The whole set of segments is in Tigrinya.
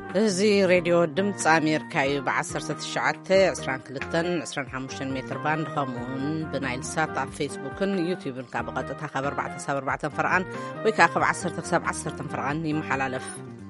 እዚ ሬድዮ ድምፂ ኣሜሪካ እዩ ብ1922 ሜትር ባንድ ከምኡውን ብናይል ሳት ኣብ ፌስቡክን ዩቲዩብን ካብ ቀጥታ ካብ 4 ፍርቓን ወይ ከዓ ካብ 10 ክሳብ 10 ፍርቓን ይመሓላለፍ።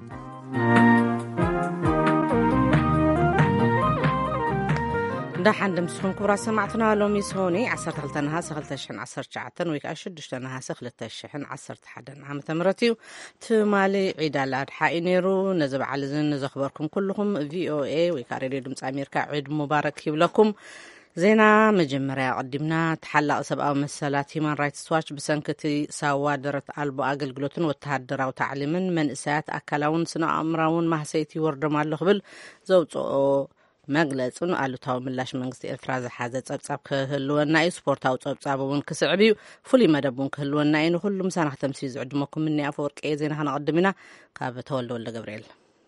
እንዳሓን ድምስኹም ክቡራ ሰማዕትና ሎሚ ሶኒ 12 ነሓሴ 2019 ወይ ከዓ 6 ነሓሴ 2011 ዓመተ ምህረት እዩ። ትማሊ ዒድ አልአድሓ እዩ ነይሩ። ነዚ በዓል እዚ ንዘኽበርኩም ኩልኩም ቪኦኤ ወይ ከዓ ሬድዮ ድምፂ ኣሜሪካ ዒድ ሙባረክ ይብለኩም። ዜና መጀመርያ ቀዲምና ተሓላቕ ሰብኣዊ መሰላት ሂማን ራይትስ ዋች ብሰንኪቲ ሳዋ ደረት ኣልቦ ኣገልግሎትን ወተሃደራዊ ታዕሊምን መንእሰያት ኣካላውን ስነ ኣእምራውን ማህሰይቲ ይወርዶም ኣሎ ክብል ዘውፅኦ መግለጽን ኣሉታዊ ምላሽ መንግስቲ ኤርትራ ዝሓዘ ጸብጻብ ክህልወና እዩ። ስፖርታዊ ጸብጻብ እውን ክስዕብ እዩ። ፍሉይ መደብ እውን ክህልወና እዩ። ንኩሉም ሳናኽ ተምሲ ዝዕድመኩም ምኒ ኣፈወርቂ ዜና ክነቐድም ኢና ካብ ተወልደ ወልደ ገብርኤል።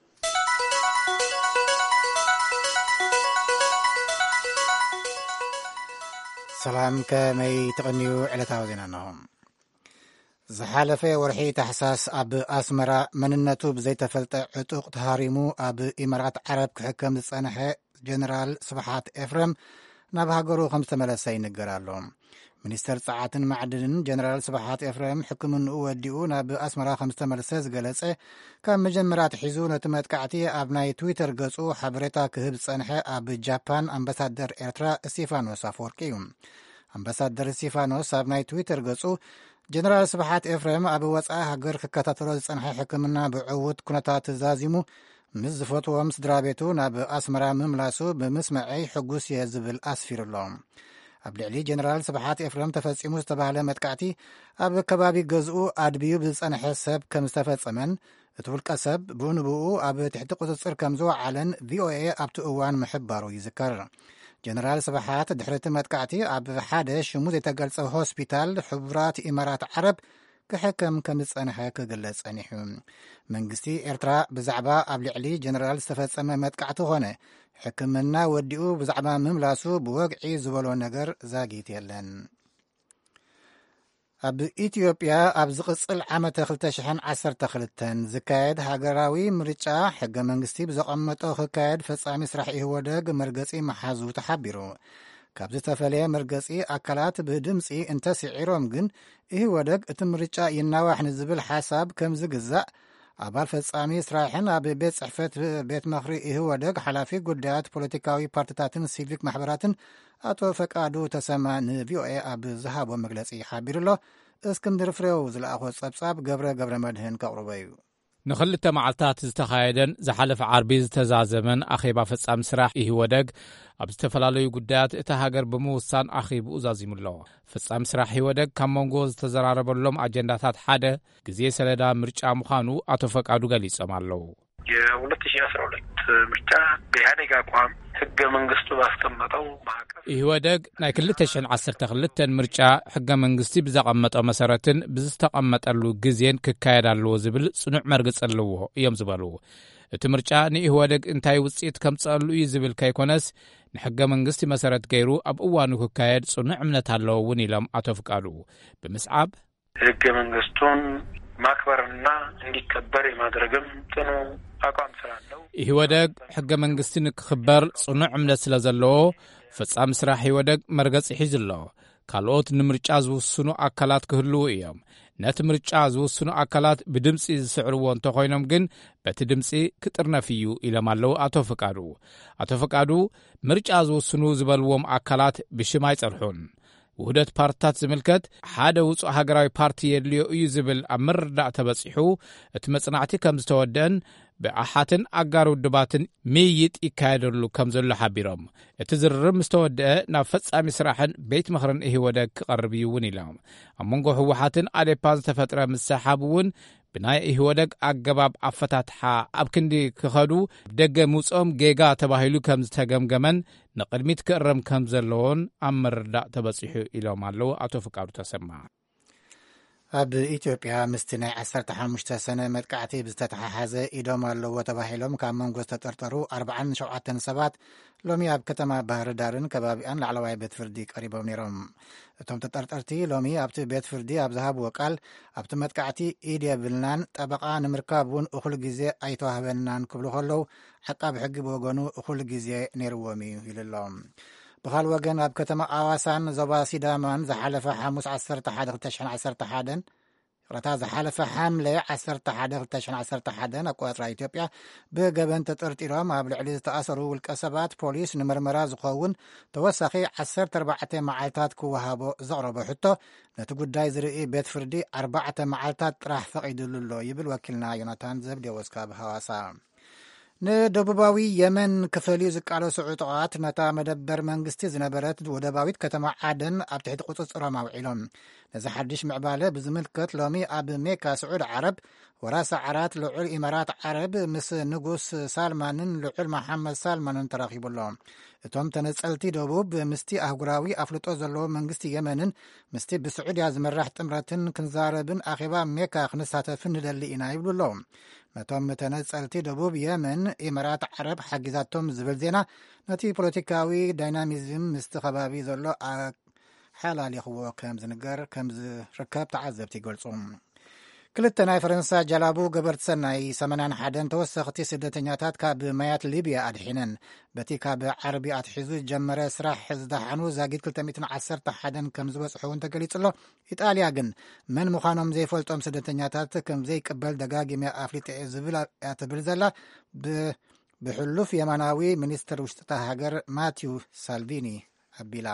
ሰላም ከመይ ተቐንዩ ዕለታዊ ዜና ነሆም። ዝሓለፈ ወርሒ ታሕሳስ ኣብ ኣስመራ መንነቱ ብዘይተፈልጠ ዕጡቕ ተሃሪሙ ኣብ ኢማራት ዓረብ ክሕከም ዝጸንሐ ጀነራል ስብሓት ኤፍረም ናብ ሃገሩ ከም ዝተመለሰ ይንገር ኣሎ። ሚኒስተር ጸዓትን ማዕድንን ጀነራል ስብሓት ኤፍረም ሕክምንኡ ወዲኡ ናብ ኣስመራ ከም ዝተመለሰ ዝገለጸ ካብ መጀመርያ ትሒዙ ነቲ መጥቃዕቲ ኣብ ናይ ትዊተር ገጹ ሓበሬታ ክህብ ዝጸንሐ ኣብ ጃፓን ኣምባሳደር ኤርትራ እስጢፋኖስ ኣፈወርቂ እዩ። ኣምባሳደር እስጢፋኖስ ኣብ ናይ ትዊተር ገጹ ጀነራል ስብሓት ኤፍረም ኣብ ወፃኢ ሃገር ክከታተሎ ዝጸንሐ ሕክምና ብዕውት ኩነታት ተዛዚሙ ምስ ዝፈትዎም ስድራ ቤቱ ናብ ኣስመራ ምምላሱ ብምስመዐይ ሕጉስ እየ ዝብል ኣስፊሩ ኣሎ። ኣብ ልዕሊ ጀነራል ስብሓት ኤፍረም ተፈጺሙ ዝተባህለ መጥቃዕቲ ኣብ ከባቢ ገዝኡ ኣድብዩ ብዝጸንሐ ሰብ ከም ዝተፈጸመን እቲ ውልቀ ሰብ ብኡንብኡ ኣብ ትሕቲ ቁፅፅር ከም ዝወዓለን ቪኦኤ ኣብቲ እዋን ምሕባሩ ይዝከር። ጀነራል ስብሓት ድሕርቲ መጥቃዕቲ ኣብ ሓደ ሽሙ ዘይተገልጸ ሆስፒታል ሕቡራት ኢማራት ዓረብ ክሕከም ከም ዝጸንሐ ክግለጽ ጸኒሑ። መንግስቲ ኤርትራ ብዛዕባ ኣብ ልዕሊ ጀነራል ዝተፈጸመ መጥቃዕቲ ኾነ ሕክምና ወዲኡ ብዛዕባ ምምላሱ ብወግዒ ዝበሎ ነገር ዛጊት የለን። ኣብ ኢትዮጵያ ኣብ ዝቕጽል ዓመተ 2012 ዝካየድ ሃገራዊ ምርጫ ሕገ መንግስቲ ብዘቐመጦ ክካየድ ፈጻሚ ስራሕ ይህወደግ መርገጺ መሓዙ ተሓቢሩ። ካብ ዝተፈለየ መርገጺ ኣካላት ብድምፂ እንተስዒሮም ግን ይህወደግ እቲ ምርጫ ይናዋሕ ንዝብል ሓሳብ ከም ዝግዛእ ኣባል ፈጻሚ ስራሕን ኣብ ቤት ጽሕፈት ቤት መኽሪ ይህወደግ ሓላፊ ጉዳያት ፖለቲካዊ ፓርቲታትን ሲቪክ ማሕበራትን ኣቶ ፈቃዱ ተሰማ ንቪኦኤ ኣብ ዝሃቦ መግለጺ ሓቢሩ ኣሎ። እስክንድር ፍሬው ዝለኣኾ ጸብጻብ ገብረ መድህን ከቕርበ እዩ። ንኽልተ መዓልታት ዝተኻየደን ዝሓለፈ ዓርቢ ዝተዛዘመን ኣኼባ ፈጻሚ ስራሕ ይህወደግ ኣብ ዝተፈላለዩ ጉዳያት እታ ሃገር ብምውሳን ኣኺብኡ ዛዚሙ ኣሎ። ፈጻሚ ስራሕ ይህወደግ ካብ መንጎ ዝተዘራረበሎም ኣጀንዳታት ሓደ ግዜ ሰሌዳ ምርጫ ምዃኑ ኣቶ ፈቃዱ ገሊጾም ኣለዉ። የ2012 ምርጫ ብኢህአዴግ ኣቋም ሕገ መንግስቱ ባስቀመጠው ማዕቀፍ ይህወደግ ናይ 2012 ምርጫ ሕገ መንግስቲ ብዘቐመጠ መሰረትን ብዝተቐመጠሉ ግዜን ክካየድ ኣለዎ ዝብል ጽኑዕ መርግጽ ኣለዎ እዮም ዝበሉ። እቲ ምርጫ ንይህወደግ እንታይ ውፅኢት ከምጽአሉ እዩ ዝብል ከይኮነስ ንሕገ መንግስቲ መሰረት ገይሩ ኣብ እዋኑ ክካየድ ጽኑዕ እምነት ኣለዎ እውን ኢሎም ኣቶ ፍቃዱ ብምስዓብ ሕገ መንግስቱን ማክበርና እንዲከበር የማድረግም ጽኑ ኣቋም ስላለው ይህወደግ ሕገ መንግስቲ ንክኽበር ጽኑዕ እምነት ስለ ዘለዎ ፈጻሚ ስራሕ ይህወደግ መርገጽ ሒዙ ኣሎ። ካልኦት ንምርጫ ዝውስኑ ኣካላት ክህልው እዮም። ነቲ ምርጫ ዝውስኑ ኣካላት ብድምፂ ዝስዕርዎ እንተኾይኖም ግን በቲ ድምፂ ክጥርነፍ እዩ ኢሎም ኣለዉ ኣቶ ፈቃዱ። ኣቶ ፈቃዱ ምርጫ ዝውስኑ ዝበልዎም ኣካላት ብሽም ኣይጸርሑን። ውህደት ፓርቲታት ዝምልከት ሓደ ውፁእ ሃገራዊ ፓርቲ የድልዮ እዩ ዝብል ኣብ ምርዳእ ተበፂሑ እቲ መጽናዕቲ ከም ዝተወደአን ብኣሓትን ኣጋር ውድባትን ምይይጥ ይካየደሉ ከም ዘሎ ሓቢሮም እቲ ዝርርብ ምስ ተወድአ ናብ ፈጻሚ ስራሕን ቤት ምኽርን ይህወደግ ክቐርብ እዩ እውን ኢሎም ኣብ መንጎ ህወሓትን ኣዴፓን ዝተፈጥረ ምሰሓብ እውን ብናይ ይህወደግ ኣገባብ ኣፈታትሓ ኣብ ክንዲ ክኸዱ ደገ ምውጾም ጌጋ ተባሂሉ ከም ዝተገምገመን ንቕድሚት ክእረም ከም ዘለዎን ኣብ ምርዳእ ተበፂሑ ኢሎም ኣለዉ ኣቶ ፍቃዱ ተሰማ። ኣብ ኢትዮጵያ ምስቲ ናይ 15 ሰነ መጥቃዕቲ ብዝተተሓሓዘ ኢዶም ኣለዎ ተባሂሎም ካብ መንጎ ዝተጠርጠሩ 47 ሰባት ሎሚ ኣብ ከተማ ባህር ዳርን ከባቢኣን ላዕለዋይ ቤት ፍርዲ ቀሪቦም ነይሮም። እቶም ተጠርጠርቲ ሎሚ ኣብቲ ቤት ፍርዲ ኣብ ዝሃብዎ ቃል ኣብቲ መጥቃዕቲ ኢድ የብልናን ጠበቓ ንምርካብ እውን እኹል ግዜ ኣይተዋህበናን ክብሉ ከለዉ ዓቃቢ ሕጊ ብወገኑ እኹል ግዜ ነይርዎም እዩ ኢሉሎም። ብኻል ወገን ኣብ ከተማ ኣዋሳን ዞባ ሲዳማን ዝሓለፈ ሐሙስ 11/2011 ዝሓለፈ ሐምለ 11/2011 ኣቆጣጥራ ኢትዮጵያ ብገበን ተጠርጢሮም ኣብ ልዕሊ ዝተኣሰሩ ውልቀ ሰባት ፖሊስ ንምርመራ ዝኸውን ተወሳኺ 14 መዓልታት ክወሃቦ ዘቕረቦ ሕቶ ነቲ ጉዳይ ዝርኢ ቤት ፍርዲ 4 መዓልታት ጥራሕ ፈቒዱሉ ኣሎ ይብል ወኪልና ዮናታን ዘብዴዎስ ካብ ሃዋሳ። ንደቡባዊ የመን ክፈልዩ ዝቃለሱ ዕጡቓት ነታ መደበር መንግስቲ ዝነበረት ወደባዊት ከተማ ዓደን ኣብ ትሕቲ ቁፅፅሮም ኣውዒሎም። ነዚ ሓድሽ ምዕባለ ብዝምልከት ሎሚ ኣብ ሜካ ስዑድ ዓረብ ወራሲ ዓራት ልዑል ኢማራት ዓረብ ምስ ንጉስ ሳልማንን ልዑል መሓመድ ሳልማንን ተራኺቡሎም። እቶም ተነፀልቲ ደቡብ ምስቲ ኣህጉራዊ ኣፍልጦ ዘለዎ መንግስቲ የመንን ምስቲ ብስዑድያ ዝመራሕ ጥምረትን ክንዛረብን ኣኼባ ሜካ ክንሳተፍን ንደሊ ኢና ይብሉሎም። ነቶም ተነፀልቲ ደቡብ የመን ኢማራት ዓረብ ሓጊዛቶም ዝብል ዜና ነቲ ፖለቲካዊ ዳይናሚዝም ምስቲ ከባቢ ዘሎ ሓላሊኽዎ ከም ዝርከብ ተዓዘብቲ ይገልጹ። ክልተ ናይ ፈረንሳ ጀላቡ ገበርቲ ሰናይ 81 ተወሰኽቲ ስደተኛታት ካብ ማያት ሊብያ ኣድሒነን በቲ ካብ ዓረቢ ኣትሒዙ ጀመረ ስራሕ ዝደሓኑ ዛጊድ 211 ከም ዝበፅሑ እውን ተገሊጹሎ። ኢጣልያ ግን መን ምዃኖም ዘይፈልጦም ስደተኛታት ከም ዘይቅበል ደጋጊመ ኣፍሊጥ ትብል ዘላ ብሕሉፍ የማናዊ ሚኒስትር ውሽጢ ሃገር ማቲው ሳልቪኒ ኣቢላ።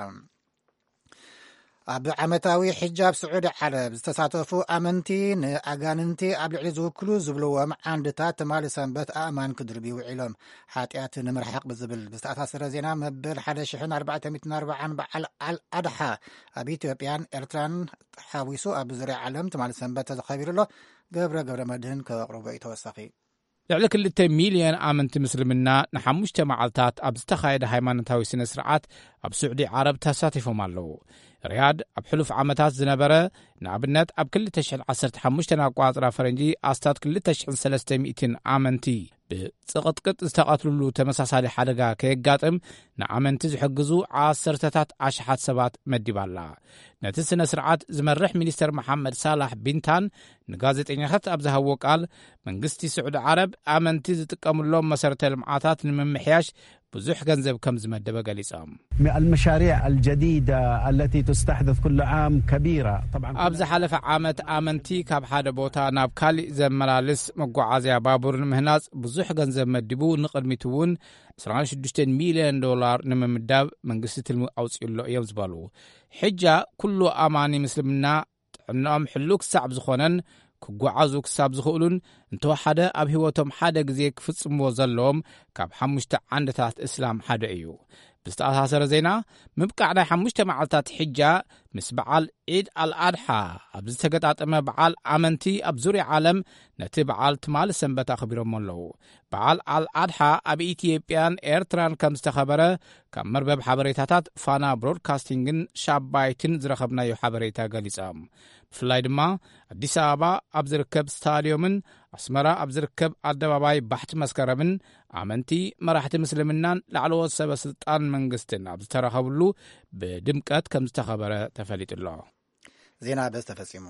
ኣብ ዓመታዊ ሕጃብ ስዑድ ዓረብ ዝተሳተፉ ኣመንቲ ንኣጋንንቲ ኣብ ልዕሊ ዝውክሉ ዝብልዎም ዓንድታት ትማሊ ሰንበት ኣእማን ክድርቢ ውዒሎም ሓጢኣት ንምርሓቕ ብዝብል ብዝተኣሳሰረ ዜና መበል 1440 በዓል ኣልኣድሓ ኣብ ኢትዮጵያን ኤርትራን ሓዊሱ ኣብ ዙርያ ዓለም ትማሊ ሰንበት ተኸቢሩሎ። ገብረ መድህን ከቕርቦ እዩ ተወሳኺ። ልዕሊ 2 ሚልዮን ኣመንቲ ምስልምና ን5 መዓልታት ኣብ ዝተኻየደ ሃይማኖታዊ ስነ ስርዓት ኣብ ስዑዲ ዓረብ ተሳቲፎም ኣለዉ። ሪያድ ኣብ ሕሉፍ ዓመታት ዝነበረ ንኣብነት ኣብ 2015 ኣቋፅራ ፈረንጂ ኣስታት 2300 ኣመንቲ ብፅቕጥቅጥ ዝተቐትልሉ ተመሳሳሊ ሓደጋ ከየጋጥም ንኣመንቲ ዝሕግዙ ዓሰርተታት ኣሽሓት ሰባት መዲባላ። ነቲ ስነ ስርዓት ዝመርሕ ሚኒስተር መሓመድ ሳላሕ ቢንታን ንጋዜጠኛታት ኣብ ዝሃብዎ ቃል መንግስቲ ስዑዲ ዓረብ ኣመንቲ ዝጥቀምሎም መሰረተ ልምዓታት ንምምሕያሽ ብዙሕ ገንዘብ ከም ዝመደበ ገሊጾም المشاريع الجديدة التي تستحدث كل عام كبيرة طبعا ኣብ ዝሓለፈ ዓመት ኣመንቲ ካብ ሓደ ቦታ ናብ ካሊእ ዘመላልስ መጓዓዝያ ባቡር ንምህናጽ ብዙሕ ገንዘብ መዲቡ ንቕድሚት እውን $26 ሚልዮን ንምምዳብ መንግስቲ ትልሚ ኣውፅኡሎ እዮም ዝበሉ። ሕጃ ኩሉ ኣማኒ ምስልምና ጥዕንኦም ሕሉክ ሳዕብ ዝኾነን ክጓዓዙ ክሳብ ዝኽእሉን እንተወሓደ ኣብ ህይወቶም ሓደ ግዜ ክፍጽምዎ ዘለዎም ካብ 5 ዓንድታት እስላም ሓደ እዩ። ብዝተኣሳሰረ ዜና ምብቃዕ ናይ 5 መዓልታት ሕጃ ምስ በዓል ዒድ ኣልኣድሓ ኣብ ዝተገጣጠመ በዓል ኣመንቲ ኣብ ዙርያ ዓለም ነቲ በዓል ትማሊ ሰንበት ኣኽቢሮም ኣለዉ። በዓል ኣልኣድሓ ኣብ ኢትዮጵያን ኤርትራን ከም ዝተኸበረ ካብ መርበብ ሓበሬታታት ፋና ብሮድካስቲንግን ሻባይትን ዝረኸብናዮ ሓበሬታ ገሊጾም። ብፍላይ ድማ ኣዲስ ኣበባ ኣብ ዝርከብ ስታድዮምን ኣስመራ ኣብ ዝርከብ ኣደባባይ ባሕቲ መስከረምን ኣመንቲ መራሕቲ ምስልምናን ላዕለዎት ሰበስልጣን መንግስትን ኣብ ዝተረኸብሉ ብድምቀት ከም ዝተኸበረ ተፈሊጡሎ። ዜና በዝ ተፈጺሙ።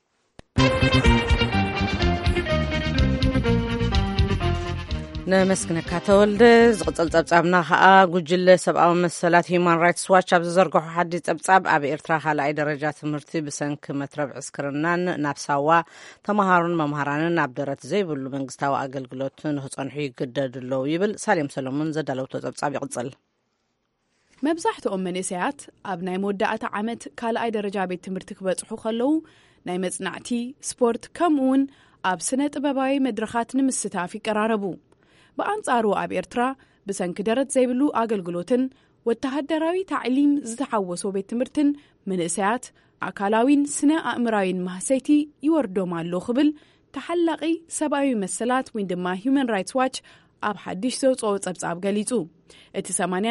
ነመስክነካ ተወልደ ዝቕፅል ጸብጻብና ከዓ ጉጅለ ሰብኣዊ መሰላት ሂማን ራይትስ ዋች ኣብ ዝዘርግሖ ሓዲስ ጸብጻብ ኣብ ኤርትራ ካልኣይ ደረጃ ትምህርቲ ብሰንኪ መትረብ ዕስክርናን ናብ ሳዋ ተምሃሮን መምሃራንን ኣብ ደረት ዘይብሉ መንግስታዊ ኣገልግሎት ንኽጸንሑ ይግደዱ ኣለዉ ይብል። ሳሌም ሰሎሞን ዘዳለውቶ ጸብጻብ ይቕጽል። መብዛሕትኦም መንእሰያት ኣብ ናይ መወዳእታ ዓመት ካልኣይ ደረጃ ቤት ትምህርቲ ክበጽሑ ከለዉ ናይ መጽናዕቲ ስፖርት ከምኡውን ኣብ ስነ ጥበባዊ መድረኻት ንምስታፍ ይቀራረቡ። በኣንጻሩ ኣብ ኤርትራ ብሰንኪ ደረት ዘይብሉ ኣገልግሎትን ወተሃደራዊ ታዕሊም ዝተሓወሶ ቤት ትምህርትን መንእሰያት ኣካላዊን ስነ ኣእምራዊን ማህሰይቲ ይወርዶም ኣሎ ክብል ተሓላቒ ሰብኣዊ መሰላት ወይ ድማ ሂውማን ራይትስ ዋች ኣብ ሓድሽ ዘውፅኦ ጸብጻብ ገሊጹ እቲ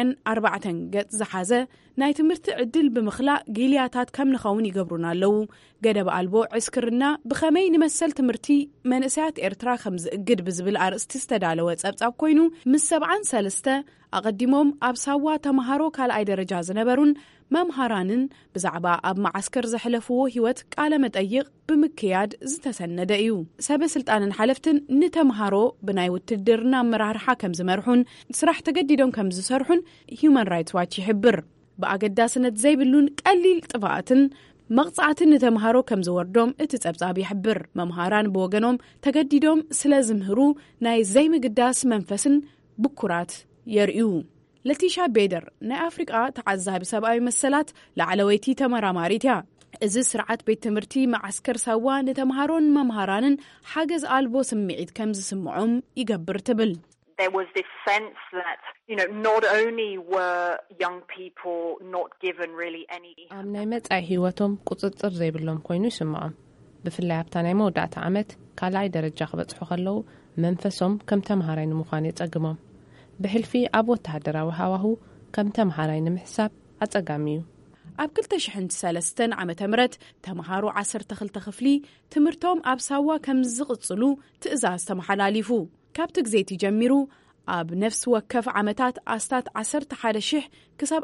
84 ገጽ ዝሓዘ ናይ ትምህርቲ ዕድል ብምኽላእ ጊልያታት ከም ንኸውን ይገብሩና ኣለዉ ገደብ ኣልቦ ዕስክርና ብኸመይ ንመሰል ትምህርቲ መንእሰያት ኤርትራ ከም ዝእግድ ብዝብል ኣርእስቲ ዝተዳለወ ጸብጻብ ኮይኑ ምስ 73 ኣቐዲሞም ኣብ ሳዋ ተምሃሮ ካልኣይ ደረጃ ዝነበሩን መምሃራንን ብዛዕባ ኣብ ማዓስከር ዘሕለፍዎ ህይወት ቃለ መጠይቕ ብምክያድ ዝተሰነደ እዩ ሰበስልጣንን ሓለፍትን ንተምሃሮ ብናይ ውትድርና ኣመራርሓ ከም ዝመርሑን ስራሕ ተገዲዶም ከም ዝሰርሑን ሂዩማን ራይትስ ዋች ይሕብር ብኣገዳስነት ዘይብሉን ቀሊል ጥፋኣትን መቕጻዕትን ንተምሃሮ ከም ዝወርዶም እቲ ጸብጻብ ይሕብር መምሃራን ብወገኖም ተገዲዶም ስለ ዝምህሩ ናይ ዘይምግዳስ መንፈስን ብኩራት የርእዩ ለቲሻ ቤደር ናይ ኣፍሪቃ ተዓዛቢ ሰብኣዊ መሰላት ላዕለወይቲ ተመራማሪት እያ እዚ ስርዓት ቤት ትምህርቲ ማዓስከር ሳዋ ንተምሃሮን መምሃራንን ሓገዝ ኣልቦ ስምዒት ከም ዝስምዖም ይገብር ትብል There was this sense that, not only were young people not given really any... ኣብ ናይ መጻኢ ህይወቶም ቁጽጽር ዘይብሎም ኮይኑ ይስምዖም ብፍላይ ኣብታ ናይ መወዳእታ ዓመት ካልኣይ ደረጃ ክበጽሑ ከለዉ መንፈሶም ከም ተምሃራይ ንምዃን የጸግሞም ብሕልፊ ኣብ ወተሃደራዊ ሃዋሁ ከም ተምሃራይ ንምሕሳብ ኣጸጋሚ እዩ ኣብ 2003 ዓመተ ምህረት ተምሃሮ 12 ክፍሊ ትምህርቶም ኣብ ሳዋ ከም ዝቕጽሉ ትእዛዝ ተመሓላሊፉ ካብቲ ግዜቲ ጀሚሩ ኣብ ነፍሲ ወከፍ ዓመታት ኣስታት 11,000 ክሳብ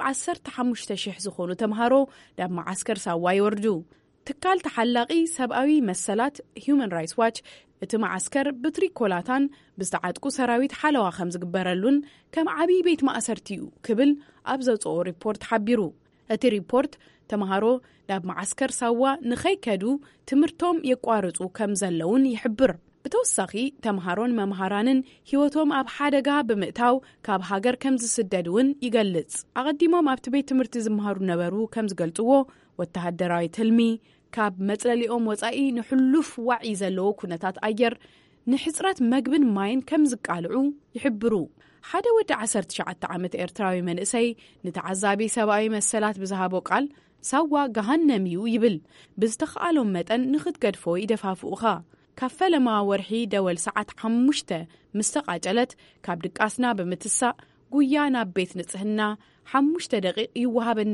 15,000 ዝኾኑ ተምሃሮ ናብ ማዓስከር ሳዋ ይወርዱ ትካል ተሓላቂ ሰብኣዊ መሰላት ሂዩማን ራይትስ ዋች እቲ ማዓስከር ብትሪኮላታን ብዝተዓጥቁ ሰራዊት ሓለዋ ከም ዝግበረሉን ከም ዓቢ ቤት ማእሰርቲኡ ክብል ኣብ ዘውፅኦ ሪፖርት ሓቢሩ እቲ ሪፖርት ተምሃሮ ናብ ማዓስከር ሳዋ ንኸይከዱ ትምህርቶም የቋርጹ ከም ዘለውን ይሕብር ብተወሳኺ ተምሃሮን መምሃራንን ህይወቶም ኣብ ሓደጋ ብምእታው ካብ ሃገር ከም ዝስደዱን ይገልጽ ኣቐዲሞም ኣብቲ ቤት ትምህርቲ ዝመሃሩ ነበሩ ከም ዝገልጽዎ ወተሃደራዊ ትልሚ ካብ መጽለሊኦም ወጻኢ ንሕሉፍ ዋዒ ዘለዎ ኩነታት ኣየር ንሕጽረት መግብን ማይን ከም ዝቃልዑ ይሕብሩ ሓደ ወዲ 19 ዓመት ኤርትራዊ መንእሰይ ንተዓዛቢ ሰብኣዊ መሰላት ብዝሃቦ ቃል ሳዋ ገሃነም እዩ ይብል ብዝተኸኣሎም መጠን ንኽትገድፎ ይደፋፍኡኻ ካብ ፈለማ ወርሒ ደወል ሰዓት 5 ምስተቓጨለት ካብ ድቃስና ብምትሳእ ጉያ ናብ ቤት ንጽህና 5 ደቂቕ ይወሃበና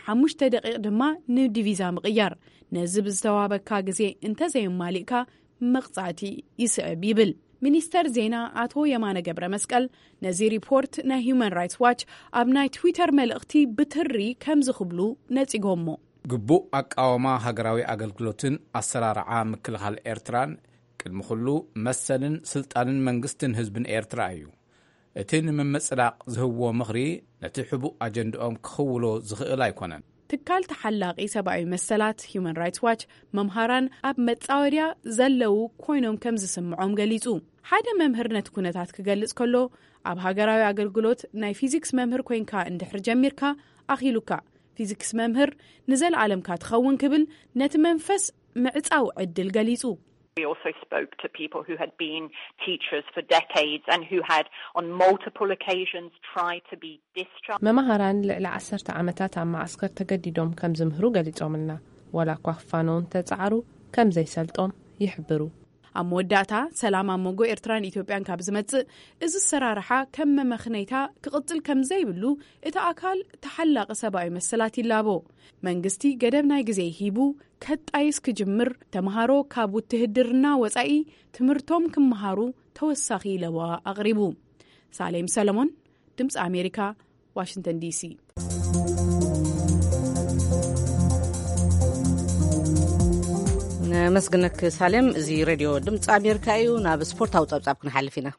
5 ደቂቕ ድማ ንዲቪዛ ምቕያር ነዚ ብዝተዋበካ ግዜ እንተዘይማሊእካ መቕጻዕቲ ይስዕብ ይብል ሚኒስተር ዜና ኣቶ የማነ ገብረ መስቀል ነዚ ሪፖርት ናይ ሂዩማን ራይትስ ዋች ኣብ ናይ ትዊተር መልእኽቲ ብትሪ ከም ዝኽብሉ ነጺጎሞ ግቡእ ኣቃወማ ሃገራዊ ኣገልግሎትን ኣሰራርዓ ምክልኻል ኤርትራን ቅድሚ ኩሉ መሰልን ስልጣንን መንግስትን ህዝብን ኤርትራ እዩ እቲ ንምምጽላቕ ዝህብዎ ምኽሪ ነቲ ሕቡእ ኣጀንዳኦም ክኽውሎ ዝኽእል ኣይኮነን ትካል ተሓላቂ ሰብኣዊ መሰላት ሂዩማን ራይትስ ዋች መምሃራን ኣብ መጻወርያ ዘለው ኮይኖም ከም ዝስምዖም ገሊጹ ሓደ መምህር ነቲ ኩነታት ክገልጽ ከሎ ኣብ ሃገራዊ ኣገልግሎት ናይ ፊዚክስ መምህር ኮይንካ እንድሕር ጀሚርካ ኣኺሉካ ፊዚክስ መምህር ንዘለዓለምካ ትኸውን ክብል ነቲ መንፈስ ምዕጻው ዕድል ገሊጹ We also spoke to people who had been teachers for decades and who had on multiple occasions tried to be discharged. መምሃራን ልዕሊ 10 ዓመታት ኣብ ማዓስከር ተገዲዶም ከም ዝምህሩ ገሊጾምልና ወላ እኳ ክፋኖም ተጻዕሩ ከም ዘይሰልጦም ይሕብሩ ኣብ መወዳእታ ሰላም ኣብ መንጎ ኤርትራን ኢትዮጵያን ካብ ዝመጽእ እዚ ሰራርሓ ከም መመኽነይታ ክቕጽል ከም ዘይብሉ እቲ ኣካል ተሓላቂ ሰብኣዊ መሰላት ይላቦ መንግስቲ ገደብ ናይ ግዜ ሂቡ ከጣይስ ክጅምር ተምሃሮ ካብ ውትድርና ወጻኢ ትምህርቶም ክመሃሩ ተወሳኺ ለዋ ኣቕሪቡ ሳሌም ሰለሞን ድምፂ ኣሜሪካ ዋሽንግተን ዲሲ መስግነክ ሳሌም እዚ ሬድዮ ድምፂ ኣሜሪካ እዩ ናብ ስፖርታዊ ጸብጻብ ክንሓልፍ ኢና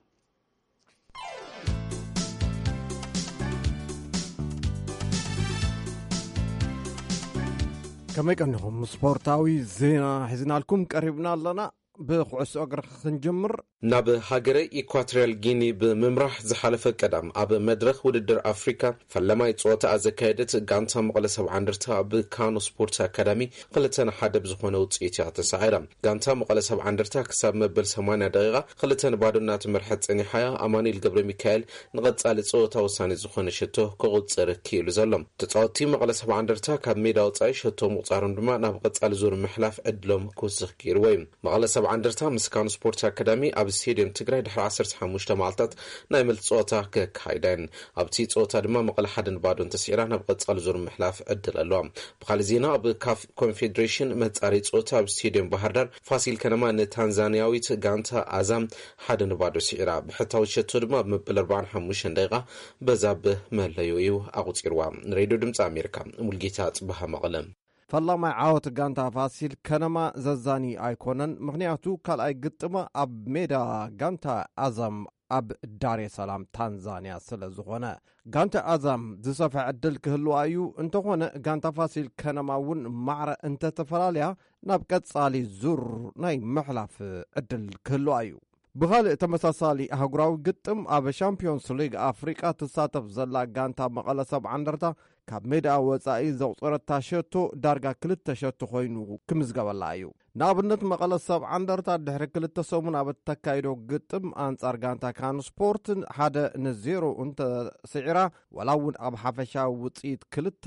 ከመይ ቀኒኹም ስፖርታዊ ዜና ሒዝናልኩም ቀሪብና ኣለና ብኩዕሶ እግሪ ክንጅምር ናብ ሃገረ ኢኳቶሪያል ጊኒ ብምምራሕ ዝሓለፈ ቀዳም ኣብ መድረኽ ውድድር ኣፍሪካ ፈለማይ ጸወታ ኣዘካየደት ጋንታ መቐለ 70 እንደርታ ብካኖ ስፖርት አካዳሚ 2-1 ብዝኾነ ውጽኢት ተሳዒራ ጋንታ መቐለ 70 እንደርታ ክሳብ መበል 80 ደቂቓ 2-0 እናተመርሐት ጸኒሓ ኣማኑኤል ገብረ ሚካኤል ንቐጻሊ ጸወታ ወሳኒ ዝኾነ ሽቶ ክቁጽር ክኢሉ ዘሎ ተጻወቲ መቐለ 70 እንደርታ ካብ ሜዳ ወጻኢ ሽቶ ምቁጻሮም ድማ ናብ ቀጻሊ ዙር ምሕላፍ ዕድሎም ክውስኽ ገይሩ ወይ መቐለ 70 እንደርታ ምስ ካኖ ስፖርት አካዳሚ ኣብ ስቴድየም ትግራይ ድሕሪ 15 መዓልታት ናይ መልቲ ጾታ ከካይደን ኣብቲ ጾታ ድማ መቐለ 1-0 ተስዒራ ናብ ቀጻሊ ዙር ምሕላፍ ዕድል ኣለዋ። ብኻልእ ዜና ኣብ ካፍ ኮንፌደሬሽን መጻሪ ጾታ ኣብ ስቴድየም ባህር ዳር ፋሲል ከነማ ንታንዛኒያዊት ጋንታ ኣዛም 1-0 ስዒራ ብሕታዊ ሸቶ ድማ ብመበል 45 ደቂቃ በዛብ መለዩ እዩ ኣቁፂርዋ። ሬድዮ ድምፂ ኣሜሪካ ሙልጌታ ጽባህ መቐለ። ፈላማይ ዓወት ጋንታ ፋሲል ከነማ ዘዛኒ ኣይኮነን። ምክንያቱ ካልኣይ ግጥማ ኣብ ሜዳ ጋንታ ኣዛም ኣብ ዳሬ ሰላም ታንዛንያ ስለ ዝኾነ ጋንታ ኣዛም ዝሰፍሐ ዕድል ክህልዋ እዩ። እንተኾነ ጋንታ ፋሲል ከነማ እውን ማዕረ እንተተፈላለያ ናብ ቀጻሊ ዙር ናይ ምሕላፍ ዕድል ክህልዋ እዩ። ብኻልእ ተመሳሳሊ ኣህጉራዊ ግጥም ኣብ ሻምፒዮንስ ሊግ ኣፍሪቃ ትሳተፍ ዘላ ጋንታ መቐለ 70 እንደርታ ካብ ሜዳ ወፃኢ ዘውፅረታ ሸቶ ዳርጋ 2 ሸቶ ኮይኑ ክምዝገበላ እዩ። ንኣብነት መቐለ 70 እንደርታ ድሕሪ 2 ሰሙን ኣብ ተካይዶ ግጥም ኣንጻር ጋንታ ካኑ ስፖርት 1-0 እንተስዒራ ወላ እውን ኣብ ሓፈሻዊ ውፅኢት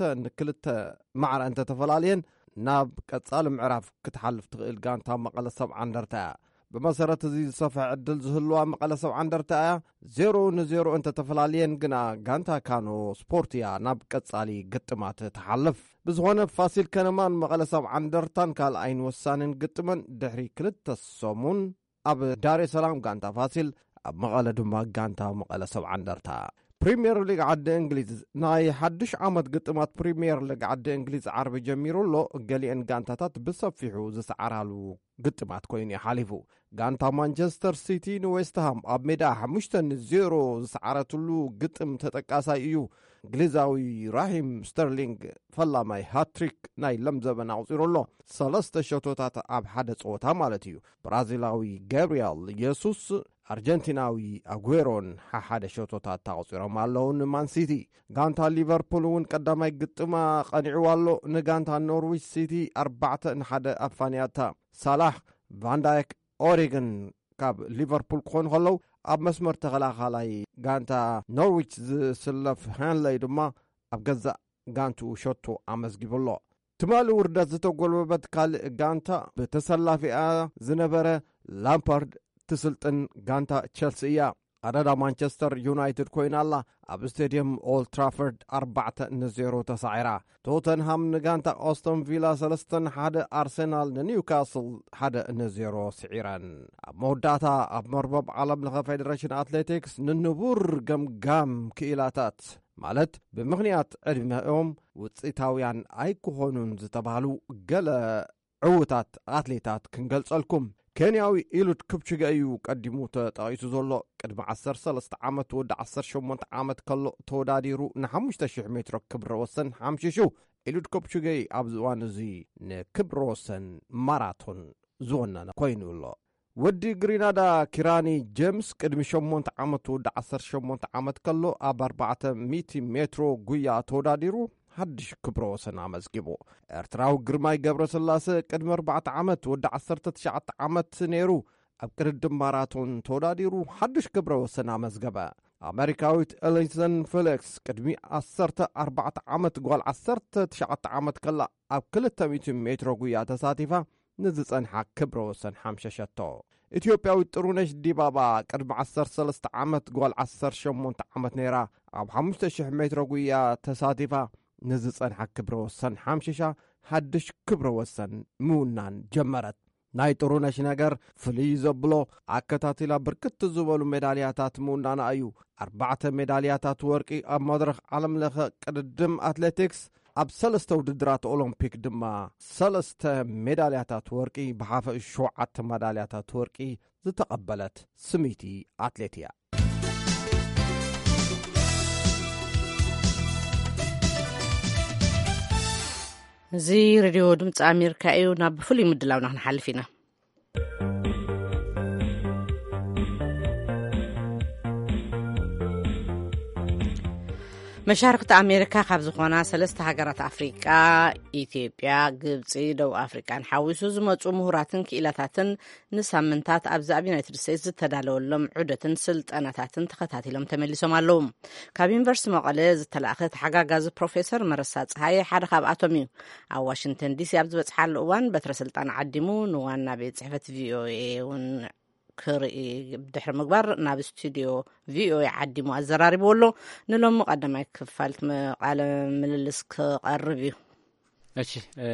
2-2 ማዕረ እንተተፈላለየን ናብ ቀጻሊ ምዕራፍ ክትሓልፍ ትኽእል ጋንታ መቐለ 70 እንደርታ እያ። ብመሰረት እዚ ዝሰፍሐ ዕድል ዝህልዋ መቐለ 70 እንደርታ እያ 0-0 እንተተፈላለየን ግና ጋንታ ካኖ ስፖርት እያ ናብ ቀጻሊ ግጥማት ትሓልፍ። ብዝኾነ ፋሲል ከነማን መቐለ 70 እንደርታን ካልኣይን ወሳንን ግጥመን ድሕሪ 2 ሰሙን ኣብ ዳሬ ሰላም ጋንታ ፋሲል ኣብ መቐለ ድማ ጋንታ መቐለ 70 እንደርታ። ፕሪምየር ሊግ ዓዲ እንግሊዝ ናይ 1 ዓመት ግጥማት ፕሪምየር ሊግ ዓዲ እንግሊዝ ዓርቢ ጀሚሩሎ ገሊአን ጋንታታት ብሰፊሑ ዝሰዓራሉ ግጥማት ኮይኑ ሓሊፉ። ጋንታ ማንቸስተር ሲቲ ንዌስትሃም ኣብ ሜዳ 5-0 ዝሰዓረትሉ ግጥም ተጠቃሳይ እዩ። እንግሊዛዊ ራሂም ስተርሊንግ ፈላማይ ሃትሪክ ናይ ለምዘበን ኣውፂሩሎ 3 ሸቶታት ኣብ ሓደ ጸወታ ማለት እዩ። ብራዚላዊ ጋብሪኤል ኢየሱስ ኣርጀንቲናዊ ኣጉዌሮን ሓደ ሸቶታት ታውፂሮም ኣለዉ ንማን ሲቲ። ጋንታ ሊቨርፑል እውን ቀዳማይ ግጥማ ቀኒዑ ኣሎ ንጋንታ ኖርዊች ሲቲ 4-1 ኣፋንያታ። ሳላህ ቫንዳይክ ኦሪገን ካብ ሊቨርፑል ክኾኑ ከለዉ ኣብ መስመር ተኸላኻላይ ጋንታ ኖርዊች ዝስለፍ ሃንለይ ድማ ኣብ ገዛእ ጋንቱ ሸቶ ኣመዝጊብሎ። ትማሊ ውርደት ዝተጎልበበት ካልእ ጋንታ ብተሰላፊኣ ዝነበረ ላምፓርድ ትስልጥን ጋንታ ቸልሲ እያ። ኣረዳ ማንቸስተር ዩናይትድ ኮይና ኣላ ኣብ ስቴድየም ኦልድ ትራፈርድ 4-0 ተሳዒራ። ቶተንሃም ንጋንታ ኦስተን ቪላ 3-1 ኣርሴናል ንኒውካስል 1-0 ስዒረን። ኣብ መወዳእታ ኣብ መርበብ ዓለም ለኸ ፌዴሬሽን ኣትሌቲክስ ንንቡር ገምጋም ክኢላታት ማለት ብምኽንያት ዕድመኦም ውፅኢታውያን ኣይክኾኑን ዝተባሃሉ ገለ ዕውታት ኣትሌታት ክንገልጸልኩም። ኬንያዊ ኢሉድ ክፕችገ እዩ ቀዲሙ ተጠቂሱ ዘሎ። ቅድሚ 13 ዓመት ወዲ 18 ዓመት ከሎ ተወዳዲሩ ን5000 ሜትሮ ክብረ ወሰን ሓምሽሹ። ኢሉድ ክፕችገ ኣብ ዝዋን እዚ ንክብረ ወሰን ማራቶን ዝወነነ ኮይኑ ኣሎ። ወዲ ግሪናዳ ኪራኒ ጄምስ ቅድሚ 8 ዓመት ወዲ 18 ዓመት ከሎ ኣብ 400 ሜትሮ ጉያ ተወዳዲሩ ሓድሽ ክብረ ወሰን ኣመዝጊቡ። ኤርትራዊ ግርማይ ገብረስላሴ ቅድሚ 4 ዓመት ወዲ 19 ዓመት ነይሩ ኣብ ቅድድም ማራቶን ተወዳዲሩ ሓድሽ ክብረ ወሰን ኣመዝገበ። ኣሜሪካዊት ኤሊሰን ፌሊክስ ቅድሚ 14 ዓመት ጓል 19 ዓመት ከላ ኣብ 200 ሜትሮ ጉያ ተሳቲፋ ንዝጸንሓ ክብረ ወሰን ሓምሸሸቶ። ኢትዮጵያዊት ጥሩነሽ ዲባባ ቅድሚ 13 ዓመት ጓል 18 ዓመት ነይራ ኣብ 5000 ሜትሮ ጉያ ተሳቲፋ ንዝጸንሓ ክብረ ወሰን ሓምሽሻ ሓድሽ ክብረ ወሰን ምውናን ጀመረት። ናይ ጥሩነሽ ነገር ፍልይ ዘብሎ ኣከታቲላ ብርክት ዝበሉ ሜዳልያታት ምውናና እዩ። 4 ሜዳልያታት ወርቂ ኣብ መድረኽ ዓለም ለኸ ቅድድም ኣትሌቲክስ፣ ኣብ 3 ውድድራት ኦሎምፒክ ድማ 3 ሜዳልያታት ወርቂ ብሓፈ 7 ሜዳልያታት ወርቂ ዝተቐበለት ስሚቲ ኣትሌት እያ። እዚ ሬድዮ ድምፂ ኣሜሪካ እዩ። ናብ ፍሉይ ምድላውና ክንሓልፍ ኢና። መሻርክቲ ኣሜሪካ ካብ ዝኾና 3 ሃገራት ኣፍሪቃ ኢትዮጵያ፣ ግብፂ፣ ደቡብ ኣፍሪቃን ሓዊሱ ዝመፁ ምሁራትን ክኢላታትን ንሳምንታት ኣብዚ ኣብ ዩናይትድ ስቴትስ ዝተዳለወሎም ዑደትን ስልጠናታትን ተኸታቲሎም ተመሊሶም ኣለዉ። ካብ ዩኒቨርሲቲ መቐለ ዝተላእኸ ተሓጋጋዚ ፕሮፌሰር መረሳ ፀሃይ ሓደ ካብኣቶም እዩ። ኣብ ዋሽንግተን ዲሲ ኣብ ዝበፅሓሉ እዋን በትረ ስልጣን ዓዲሙ ንዋና ቤት ፅሕፈት ቪኦኤ እውን ክርኢ ብድሕሪ ምግባር ናብ ስቱድዮ ቪኦኤ ዓዲሙ ኣዘራሪብዎ ኣሎ ንሎሚ ቀዳማይ ክፋልት ቃለ ምልልስ ክቐርብ እዩ እሺ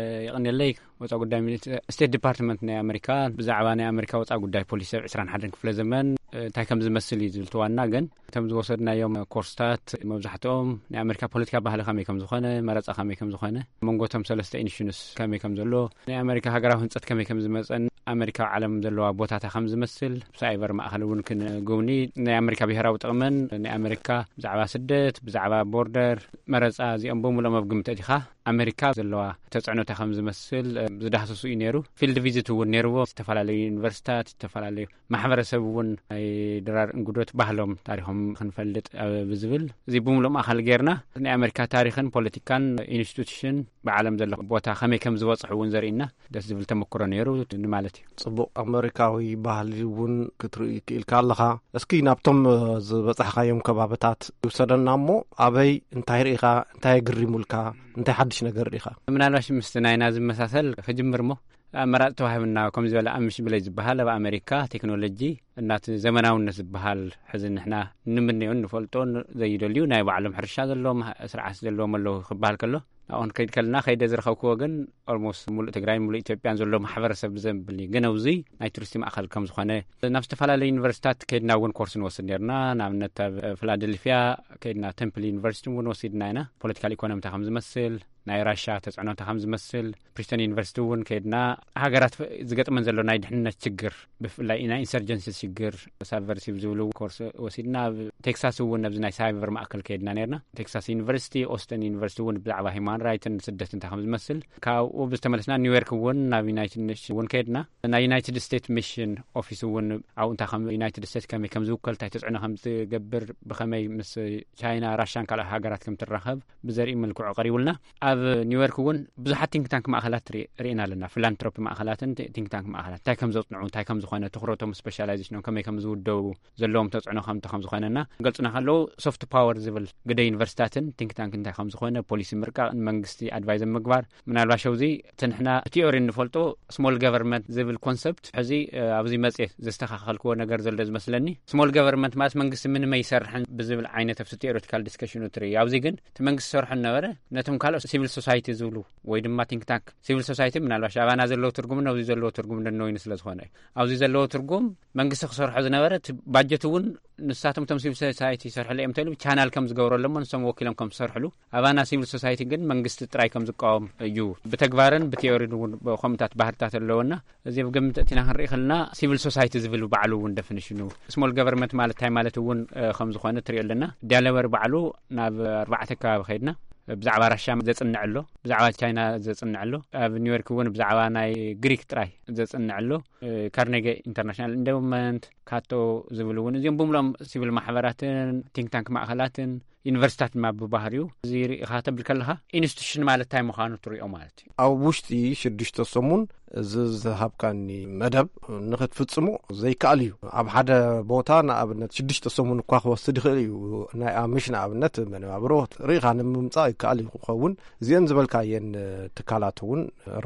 ይቕኒለይ ወፃ ጉዳይ ስቴት ዲፓርትመንት ናይ ኣሜሪካ ብዛዕባ ናይ ኣሜሪካ ወፃ ጉዳይ ፖሊሲ 21 ክፍለ ዘመን እንታይ ከም ዝመስል እዩ ዝብልትዋና ግን እቶም ዝወሰድናዮም ኮርስታት መብዛሕትኦም ናይ ኣሜሪካ ፖለቲካ ባህሊ ከመይ ከም ዝኾነ መረፃ ከመይ ከም ዝኾነ መንጎቶም ሰለስተ ኢንሽንስ ከመይ ከም ዘሎ ናይ ኣሜሪካ ሃገራዊ ህንፀት ከመይ ከም ዝመፀን ኣሜሪካ ዓለም ዘለዋ ቦታታ ከም ዝመስል ሳይበር ማእኸል እውን ክንግውኒ ናይ ኣሜሪካ ብሄራዊ ጥቕምን ናይ ኣሜሪካ ብዛዕባ ስደት ብዛዕባ ቦርደር መረፃ እዚኦም ብምሎም ኣብ ግምት እቲኻ ኣሜሪካ ዘለዋ ተፅዕኖታ ከም ዝመስል ዝዳህሰሱ እዩ ነይሩ ፊልድ ቪዚት እውን ነይርዎ ዝተፈላለዩ ዩኒቨርሲታት ዝተፈላለዩ ማሕበረሰብ እውን ናይ ድራር እንጉዶት ባህሎም ታሪኾም ክንፈልጥ ብዝብል እዚ ብምሎም ማእኸል ጌርና ናይ ኣሜሪካ ታሪኽን ፖለቲካን ኢንስቲቱሽን ብዓለም ዘሎ ቦታ ከመይ ከም ዝበፅሑ እውን ዘርእና ደስ ዝብል ተመክሮ ነይሩ ማለት እዩ ጽቡቕ ኣሜሪካዊ ባህሊ እውን ክትርኢ ክኢልካ ኣለኻ እስኪ ናብቶም ዝበፅሕካዮም ከባቢታት ይውሰደና እሞ ኣበይ እንታይ ርኢኻ እንታይ ግሪሙልካ እንታይ ሓድሽ ነገር ርኢኻ ምናልባሽ ምስቲ ናይና ዝመሳሰል ክጅምር ሞ ኣመራጭ ተዋሂብና ከም ዝበለ ኣምሽ ብለይ ዝበሃል ኣብ ኣሜሪካ ቴክኖሎጂ እናቲ ዘመናውነት ዝበሃል ሕዚ ንሕና ንምንዮ ንፈልጦን ዘይደልዩ ናይ ባዕሎም ሕርሻ ዘለዎም ስርዓት ዘለዎም ኣለዉ ክበሃል ከሎ ኣብኡን ከይድ ከለና ከይደ ዝረኸብክዎ ግን ኦልሞስት ሙሉእ ትግራይን ሙሉእ ኢትዮጵያን ዘሎ ማሕበረሰብ ብዘንብል ግን ኣብዚ ናይ ቱሪስቲ ማእኸል ከም ዝኾነ ናብ ዝተፈላለዩ ዩኒቨርሲታት ከይድና እውን ኮርስ ንወስድ ነርና ንኣብነት ኣብ ፊላደልፊያ ከይድና ቴምፕል ዩኒቨርሲቲ እውን ወሲድና ኢና ፖለቲካል ኢኮኖሚታ ከም ዝመስል ናይ ራሻ ተፅዕኖታ ከም ዝመስል ፕሪስተን ዩኒቨርሲቲ እውን ከይድና ሃገራት ዝገጥመን ዘሎ ናይ ድሕንነት ችግር ብፍላይ ናይ ኢንሰርጀንሲ ችግር ሳብቨርሲቭ ዝብሉ ኮርስ ወሲድና ቴክሳስ እውን ኣብዚ ናይ ሳይበር ማእከል ከይድና ነርና ቴክሳስ ዩኒቨርሲቲ ኦስተን ዩኒቨርሲቲ እውን ብዛዕባ ሂማን ራይትን ስደት እንታይ ከም ዝመስል ካብኡ ብዝተመለስና ኒውዮርክ እውን ናብ ዩናይትድ ኔሽን እውን ከይድና ናይ ዩናይትድ ስቴትስ ሚሽን ኦፊስ እውን ኣብኡ እንታይ ከም ዩናይትድ ስቴትስ ከመይ ከም ዝውከል እንታይ ተፅዕኖ ከም ዝገብር ብኸመይ ምስ ቻይና ራሻን ካልኦት ሃገራት ከም ትራኸብ ብዘርኢ መልክዑ ቀሪቡልና ኣብ ኒውዮርክ እውን ብዙሓት ቲንክ ታንክ ማእኸላት ርኢና ኣለና ፊላንትሮፒ ማእኸላትን ቲንክ ታንክ ማእኸላት እንታይ ከም ዘፅንዑ እንታይ ከም ዝኾነ ትኩረቶም ስፔሻላይዜሽኖም ከመይ ከም ዝውደቡ ዘለዎም ተፅዕኖ ከም ዝኾነና ገልጽና ከለዉ ሶፍት ፓወር ዝብል ግደ ዩኒቨርሲታትን ቲንክ ታንክ እንታይ ከም ዝኾነ ፖሊሲ ምርቃቕ ንመንግስቲ ኣድቫይዝ ምግባር ምናልባሽ ኣብዚ ትንሕና ቲዮሪ ንፈልጦ ስሞል ገቨርንመንት ዝብል ኮንሰፕት ሕዚ ኣብዚ መጽሔት ዘስተኻኸልክዎ ነገር ዘሎ ዝመስለኒ ስሞል ገቨርንመንት ማለት መንግስቲ ምንም ኣይሰርሕን ብዝብል ዓይነት ኣብቲ ቲዮሪቲካል ዲስከሽኑ ትርኢ ኣብዚ ግን እቲ መንግስቲ ሰርሑ ነበረ ነቶም ካልኦት ሲቪል ሶሳይቲ ዝብሉ ወይ ድማ ቲንክ ታንክ ሲቪል ሶሳይቲ ምናልባሽ ኣባና ዘለዎ ትርጉም ኣብዚ ዘለዎ ትርጉም ንነወይኑ ስለ ዝኾነ ኣብዚ ዘለዎ ትርጉም መንግስቲ ክሰርሖ ዝነበረ ባጀት እውን ንሳቶም ቶም ሲቪል ሶሳይቲ ይሰርሕሉ እዮም ተይሉ ቻናል ከም ዝገብረሎም ንሶም ወኪሎም ከም ዝሰርሕሉ ኣባና ሲቪል ሶሳይቲ ግን መንግስቲ ጥራይ ከም ዝቃወም እዩ ብተግባርን ብቲዮሪን እውን ከምታት ባህርታት ኣለውና እዚ ብግምት እቲና ክንርኢ ከለና ሲቪል ሶሳይቲ ዝብል ባዕሉ እውን ዴፊኒሽኑ ስሞል ገቨርንመንት ማለት እንታይ ማለት እውን ከም ዝኾነ ትሪኦ ኣለና ዳለበር ባዕሉ ናብ 4 ከባቢ ከይድና ብዛዕባ ራሻ ዘጽንዕ ኣሎ ብዛዕባ ቻይና ዘጽንዕ ኣሎ ኣብ ኒውዮርክ እውን ብዛዕባ ናይ ግሪክ ጥራይ ዘጽንዕ ኣሎ ካርኔጌ ኢንተርናሽናል ኢንዶመንት ካቶ ዝብሉ እውን እዚኦም ብምሎም ሲቪል ማሕበራትን ቲንክ ታንክ ማእኸላትን ዩኒቨርሲታት ድማ ብባህሪኡ እዚ ርኢኻ ተብል ከለኻ ኢንስቲቱሽን ማለት እንታይ ምዃኑ ትሪኦ ማለት እዩ ኣብ ውሽጢ 6 ሰሙን እዚ ዝሃብካኒ መደብ ንኽትፍጽሙ ዘይከኣል እዩ ኣብ ሓደ ቦታ ንኣብነት 6 ሰሙን እኳ ክወስድ ይኽእል እዩ ናይ ኣምሽ ንኣብነት መነባብሮ ርኢኻ ንምምጻእ ይከኣል ይኸውን እዚአን ዝበልካየን ትካላት እውን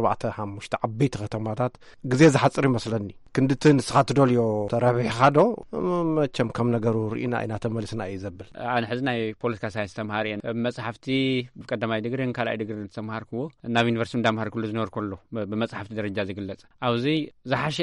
4-5 ዓበይቲ ከተማታት ግዜ ዝሓፅር ይመስለኒ ክንድቲ ንስኻ ትደልዮ ተረቢሕኻ ዶ መቸም ከም ነገሩ ርኢና ኢና ተመልስና እዩ ዘብል ኣነ ሕዚ ናይ ፖለቲካ ሳይንስ ተምሃር እየን ብመፅሓፍቲ ብቀዳማይ ዲግሪን ካልኣይ ዲግሪን ተምሃርክዎ ናብ ዩኒቨርሲቲ እንዳምሃርክሉ ዝነበርኩ ኣሎ ብመፅሓፍቲ ደረጃ ዝግለጽ ኣብዚ ዝሓሸ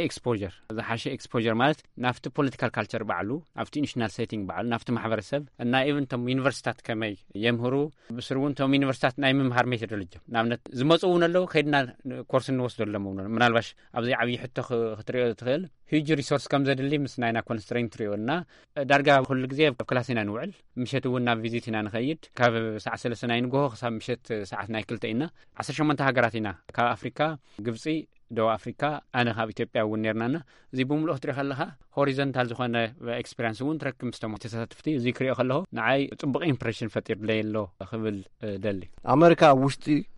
ኤክስፖዠር ማለት ናብቲ ፖለቲካል ካልቸር ባዕሉ ናብቲ ኢንሽናል ሴቲንግ ባዕሉ ናብቲ ማሕበረሰብ እና ኢቨን ቶም ዩኒቨርሲታት ከመይ የምህሩ ብስር እውን ቶም ዩኒቨርሲታት ናይ ምምሃር ሜቶዶሎጂ ንኣብነት ዝመፁ እውን ኣለዉ ከይድና ኮርስ እንወስደሎም ምናልባሽ ኣብዚ ዓብዪ ሕቶ ክትሪኦ ትኽእል ሂጅ ሪሶርስ ከም ዘድሊ ምስ ናይና ኮንስትሬንት ትሪኦና ዳርጋ ኩሉ ግዜ ኣብ ክላስ ኢና ንውዕል ምሸት እውን ናብ ቪዚት ኢና ንኸይድ ካብ ሰዓት 3 ናይ ንጎሆ ክሳብ ምሸት ሰዓት ናይ 2 ኢና 18 ሃገራት ኢና ካብ ኣፍሪካ ግብፂ ደቡብ ኣፍሪካ ኣነ ካብ ኢትዮጵያ እውን ነርናና እዚ ብምሉእ ክትሪኦ ከለኻ ሆሪዞንታል ዝኾነ ኤክስፔሪንስ እውን ትረክብ ምስቶም ተሳተፍቲ እዚ ክሪኦ ከለኹ ንዓይ ፅቡቅ ኢምፕሬሽን ፈጢሩለይ ኣሎ ክብል ደሊ ኣሜሪካ ውሽጢ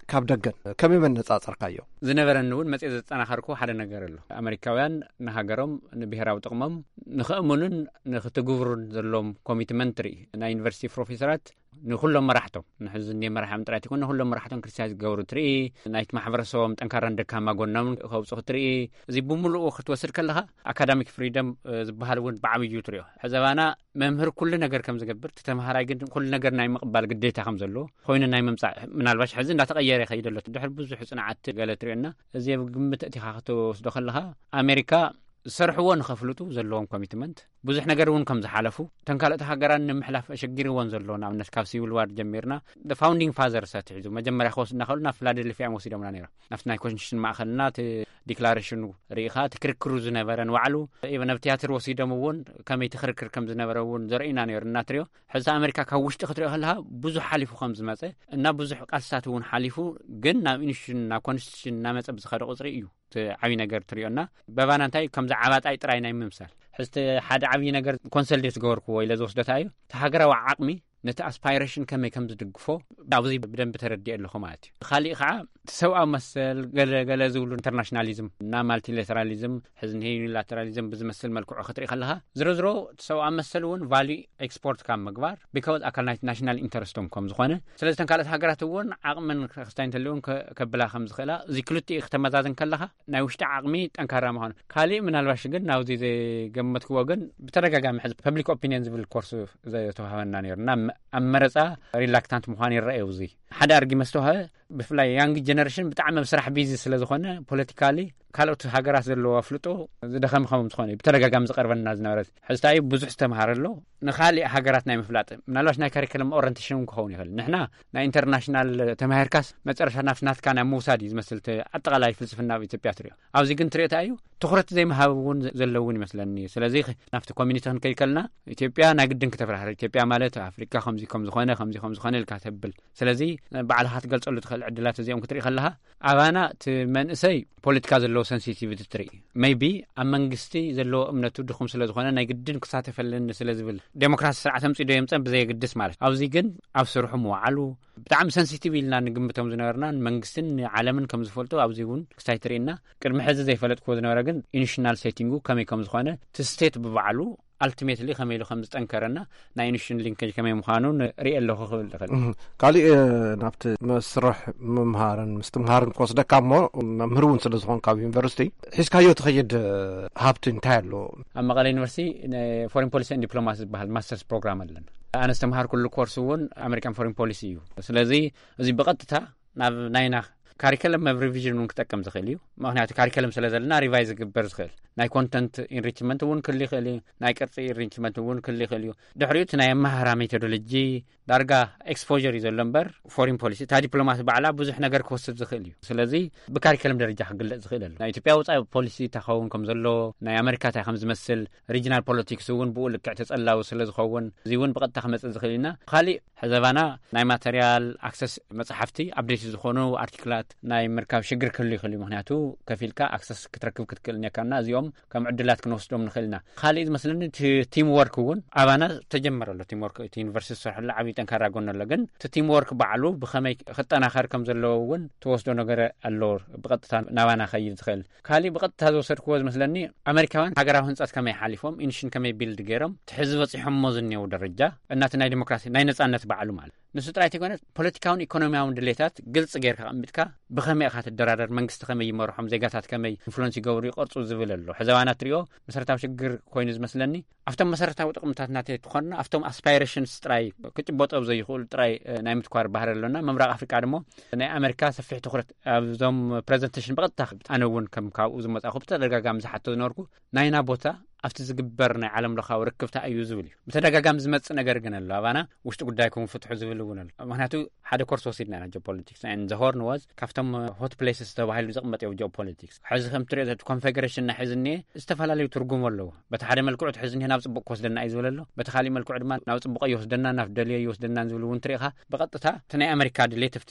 ካብ ደገን ከመይ መነጻጸርካዮ ዝነበረን እውን መጽእ ዘጠናኸርኩ ሓደ ነገር ኣሎ ኣሜሪካውያን ንሃገሮም ንብሔራዊ ጥቕሞም ንኽእሙንን ንኽትግብሩን ዘሎም ኮሚትመንት ርኢ ናይ ዩኒቨርሲቲ ፕሮፌሰራት ንኹሎም መራሕቶም ንሕዝኒ መራሕም ጥራት ይኩን ንኹሎም መራሕቶም ክርስቲያን ዝገብሩ ትርኢ ናይቲ ማሕበረሰቦም ጠንካራን ደካማ ጎኖም ከውጽኡ ትርኢ እዚ ብምሉኡ ክትወስድ ከለኻ ኣካዳሚክ ፍሪደም ዝበሃል እውን ብዓብዩ ትሪኦ ሕዘባና መምህር ኩሉ ነገር ከም ዝገብር ተተማሃራይ ግን ኩሉ ነገር ናይ ምቕባል ግዴታ ከም ዘሎ ኮይኑ ናይ ምምጻእ ምናልባሽ ሕዚ እንዳተቐየረ ይኸይድ ኣሎ ድሕሪ ብዙሕ ጽንዓት ገለ ትሪኦና እዚ ግምት እቲኻ ክትወስዶ ከለኻ ኣሜሪካ ዝሰርሕዎ ንኸፍልጡ ዘለዎም ኮሚትመንት ብዙሕ ነገር እውን ከም ዝሓለፉ ተንካልኦት ሃገራን ንምሕላፍ ኣሸጊርዎን ዘሎ ንኣብነት ካብ ሲቪል ዋር ጀሚርና ፋውንዲንግ ፋዘርስ ትሕዙ መጀመርያ ክወስድና ከሉ ናብ ፊላደልፊያ ወሲዶምና ነይሮም ናብቲ ናይ ኮንስቲቱሽን ማእኸልና እቲ ዲክላሬሽኑ ርኢኻ ትክርክሩ ዝነበረን ዋዕሉ ኢቨን ኣብ ቲያትር ወሲዶም እውን ከመይ ትኽርክር ከም ዝነበረ እውን ዘርኢና ነይሩና ትሪኦ ሕዚ ኣሜሪካ ካብ ውሽጢ ክትሪኦ ከለኻ ብዙሕ ሓሊፉ ከም ዝመፀ እና ብዙሕ ቃልስታት እውን ሓሊፉ ግን ናብ ኢንስቲቱሽን ናብ ኮንስቲቱሽን እናመፀ ብዝኸደ ቁፅሪ እዩ ዓብይ ነገር ትሪኦና በባና እንታይ ከምዚ ዓባጣይ ጥራይ ናይ ምምሳል ሕዝቲ ሓደ ዓብይ ነገር ኮንሰልዴት ዝገበርክዎ ኢለ ዝወስደታ እዩ እቲ ሃገራዊ ዓቕሚ ነቲ ኣስፓይሬሽን ከመይ ከም ዝድግፎ ኣብዚ ብደንብ ተረዲእ ኣለኹ ማለት እዩ ካሊእ ከዓ ሰብኣዊ መሰል ገለ ዝብሉ ኢንተርናሽናሊዝም እና ማልቲላተራሊዝም ሕዝኒ ዩኒላተራሊዝም ብዝመስል መልክዑ ክትርኢ ከለኻ ዝሮዝሮ ሰብኣዊ መሰል እውን ቫልዩ ኤክስፖርት ካብ ምግባር ቢካውዝ ኣካል ናይቲ ናሽናል ኢንተረስቶም ከም ዝኾነ ስለዚ ተንካልኦት ሃገራት እውን ዓቕምን ክስታይ እንተልውን ከብላ ከም ዝኽእላ እዚ ክልቲኡ ክተመዛዝን ከለኻ ናይ ውሽጢ ዓቕሚ ጠንካራ ምዃኑ ካሊእ ምናልባሽ ግን ናብዚ ዘይገመትክዎ ግን ብተደጋጋሚ ሕዚ ፐብሊክ ኦፒንየን ዝብል ኮርስ ዘተዋሃበና ነይሩና ኣብ መረፃ ሪላክታንት ምዃኑ ይረአዩ እዚ ሓደ ኣርጊ መስተውሃበ ብፍላይ ያንግ ጀነሬሽን ብጣዕሚ ኣብ ስራሕ ቢዚ ስለ ዝኾነ ፖለቲካሊ ካልኦት ሃገራት ዘለዎ ኣፍልጦ ዝደኸም ከም ዝኾነ ብተደጋጋሚ ዝቐርበና ዝነበረት ሕዝታይ ብዙሕ ዝተምሃረ ኣሎ ንኻሊእ ሃገራት ናይ ምፍላጥ ምናልባሽ ናይ ካሪክለም ኦሪንቴሽን ክኸውን ይኽእል ንሕና ናይ ኢንተርናሽናል ተማሂርካስ መጨረሻ ናፍናትካ ናብ ምውሳድ እዩ ዝመስል ኣጠቓላይ ፍልስፍና ኣብ ኢትዮጵያ ትሪኦ ኣብዚ ግን ትሪኦታ እዩ ትኩረት ዘይመሃብ እውን ዘለውን ይመስለኒ ስለዚ ናብቲ ኮሚኒቲ ክንከይድ ከለና ኢትዮጵያ ናይ ግድን ክተፍራህር ኢትዮጵያ ማለት ኣፍሪካ ከምዚ ከም ዝኾነ ኢልካ ተብል ስለዚ ባዕልኻ ትገልጸሉ ትኽእል ዕድላት እዚኦም ክትርኢ ከለኻ ኣባና እቲ መንእሰይ ፖለቲካ ዘለዎ ሰንሲቲቪቲ ትርኢ ሜይቢ ኣብ መንግስቲ ዘለዎ እምነቱ ድኹም ስለ ዝኾነ ናይ ግድን ክሳተፈለኒ ስለ ዝብል ዴሞክራሲ ስርዓት ኣምፂዶ የምፀን ብዘየግድስ ማለት ኣብዚ ግን ኣብ ስርሑ ምዋዓሉ ብጣዕሚ ሰንሲቲቭ ኢልና ንግምቶም ዝነበርና መንግስትን ዓለምን ከም ዝፈልጡ ኣብዚ እውን ክስታይ ትርኢና ቅድሚ ሕዚ ዘይፈለጥክዎ ዝነበረ ግን ኢንሽናል ሴቲንጉ ከመይ ከም ዝኾነ እቲ ስቴት ብባዕሉ ኣልቲሜትሊ ከመይ ኢሉ ከም ዝጠንከረና ናይ ኢንሽን ሊንኬጅ ከመይ ምዃኑ ርኢ ኣለኹ ክብል ትኽእል ካሊእ ናብቲ መስርሕ ምምሃርን ምስትምሃርን ክወስደካ እሞ መምህር እውን ስለ ዝኾን ካብ ዩኒቨርሲቲ ሒዝካዮ ትኸይድ ሃብቲ እንታይ ኣሎ ኣብ መቐለ ዩኒቨርሲቲ ፎሬን ፖሊሲ ኤንድ ዲፕሎማሲ ዝበሃል ማስተርስ ፕሮግራም ኣለና ኣነ ዝተምሃር ኩሉ ኮርስ እውን ኣሜሪካን ፎሬን ፖሊሲ እዩ ስለዚ እዚ ብቐጥታ ናብ ናይና ካሪከለም ኣብ ሪቪዥን እውን ክጠቀም ዝኽእል እዩ ምክንያቱ ካሪከለም ስለ ዘለና ሪቫይዝ ዝግበር ዝኽእል ናይ ኮንተንት ኢንሪችመንት እውን ክህሉ ይኽእል እዩ ናይ ቅርፂ ኢንሪችመንት እውን ክህሉ ይኽእል እዩ ድሕሪኡ እቲ ናይ ኣመሃራ ሜቶዶሎጂ ዳርጋ ኤክስፖዠር እዩ ዘሎ እምበር ፎሬን ፖሊሲ እታ ዲፕሎማሲ ባዕላ ብዙሕ ነገር ክወስድ ዝኽእል እዩ ስለዚ ብካሪከለም ደረጃ ክግለጽ ዝኽእል ኣሎ ናይ ኢትዮጵያ ወፃኢ ፖሊሲ ተኸውን ከም ዘሎ ናይ ኣሜሪካ እንታይ ከም ዝመስል ሪጅናል ፖለቲክስ እውን ብኡ ልክዕ ተጸላዊ ስለ ዝኸውን እዚ እውን ብቐጥታ ክመጽእ ዝኽእል ኢና ካሊእ ሕዘባና ናይ ማተርያል ኣክሰስ መጽሓፍቲ ኣፕዴት ዝኾኑ ኣርቲክላት ናይ ምርካብ ሽግር ክህሉ ይኽእል እዩ ምክንያቱ ከፊልካ ኣክሰስ ክትረክብ ክትክእል ነካና እዚኦም ከም ዕድላት ክንወስዶም ንኽእል ኢና ካሊእ ዝመስለኒ ቲም ወርክ እውን ኣባና ተጀመረሎ ቲም ወርክ እቲ ዩኒቨርሲቲ ዝሰርሐሉ ዓብዪ ጠንካራ ጎኒ ኣሎ ግን እቲ ቲም ወርክ ባዕሉ ብኸመይ ክጠናኸር ከም ዘለዎ እውን ትወስዶ ነገር ኣሎ ብቐጥታ ናባና ኸይድ ዝኽእል ካሊእ ብቐጥታ ዝወሰድክዎ ዝመስለኒ ኣሜሪካውያን ሃገራዊ ህንፀት ከመይ ሓሊፎም ኢንሽን ከመይ ቢልድ ገይሮም ትሕዚ በፂሖሞ ዝኔው ደረጃ እናቲ ናይ ዲሞክራሲ ናይ ነጻነት ባዕሉ ማለት ንሱ ጥራይ ተይኮነ ፖለቲካውን ኢኮኖሚያውን ድሌታት ግልጽ ጌርካ ቀሚጥካ ብኸመይ ኢኻ ትደራደር መንግስቲ ከመይ ይመርሖም ዜጋታት ከመይ ኢንፍሉንስ ይገብሩ ይቐርጹ ዝብል ኣሎ ሕዘባና ትሪኦ መሰረታዊ ሽግር ኮይኑ ዝመስለኒ ኣብቶም መሰረታዊ ጥቕምታት ናተይ ትኾንና ኣብቶም ኣስፓይሬሽንስ ጥራይ ክጭበጦብ ዘይኽእሉ ጥራይ ናይ ምትኳር ባህር ኣለና ምብራቕ ኣፍሪቃ ድሞ ናይ ኣሜሪካ ሰፊሕ ትኹረት ኣብዞም ፕሬዘንቴሽን ብቐጥታ ኣነ እውን ከም ካብኡ ዝመጻኹ ብተደጋጋሚ ዝሓቶ ዝነበርኩ ናይና ቦታ ኣብቲ ዝግበር ናይ ዓለም ለኻዊ ርክብታ እዩ ዝብል እዩ ብተደጋጋሚ ዝመጽእ ነገር ግን ኣሎ ኣባና ውሽጢ ጉዳይኩም ፍትሑ ዝብል እውን ኣሎ ምክንያቱ ሓደ ኮርስ ወሲድና ኢና ጂኦፖለቲክስ ኤንድ ዘ ሆርን ዋዝ ካብቶም ሆት ፕሌስስ ተባሂሉ ዝቕመጥ እዩ ጂኦፖለቲክስ ሕዚ ከም ትሪኦ ዘቲ ኮንፌደሬሽን ናይ ሕዝኒ ዝተፈላለዩ ትርጉም ኣለዎ በቲ ሓደ መልክዑ ሕዝኒ ናብ ጽቡቕ ክወስደና እዩ ዝብል ኣሎ በቲ ካሊእ መልክዑ ድማ ናብ ጽቡቕ ይወስደና ናብ ደልዮ ይወስደና ዝብል እውን ትሪኢኻ ብቐጥታ እቲ ናይ ኣሜሪካ ድሌት ኣብቲ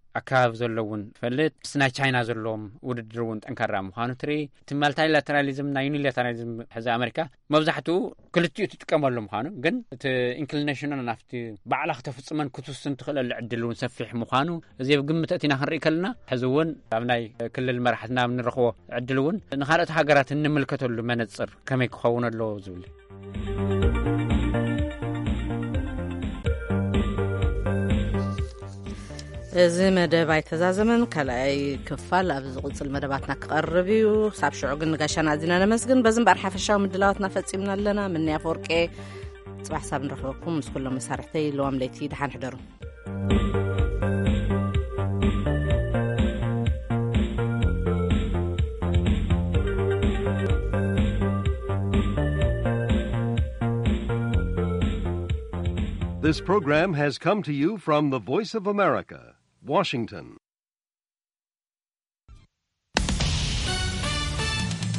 ኣካባቢ ዘለውን ፈልጥ ስናይ ቻይና ዘለዎም ውድድር እውን ጠንካራ ምዃኑ ትሪ እቲ ማልቲላተራሊዝም ና ዩኒላተራሊዝም ሕዚ ኣሜሪካ መብዛሕትኡ ክልቲኡ ትጥቀመሉ ምዃኑ ግን እቲ ኢንክሊኔሽን ናፍቲ ባዕላ ክተፍፅመን ክትውስን ትኽእለሉ ዕድል እውን ሰፊሕ ምዃኑ እዚ ግምት እቲና ክንርኢ ከለና ሕዚ እውን ኣብ ናይ ክልል መራሕትና ንረኽቦ ዕድል እውን ንኻልኦት ሃገራት እንምልከተሉ መነፅር ከመይ ክኸውን ኣለዎ ዝብል እዚ መደብ ኣይተዛዘመን ካልኣይ ክፋል ኣብ ዝቕፅል መደባትና ክቐርብ እዩ ሳብ ሽዑ ግን ጋሻና እዚና ነመስግን በዚ እምበር ሓፈሻዊ ምድላዋትና ፈፂምና ኣለና ምንያ ፈርቄ ፅባሕ ሳብ ንረኽበኩም ምስ ኩሎም መሳርሕተይ ለዋም ለይቲ ድሓን ሕደሩ This program has come to you from the Voice of America, Washington.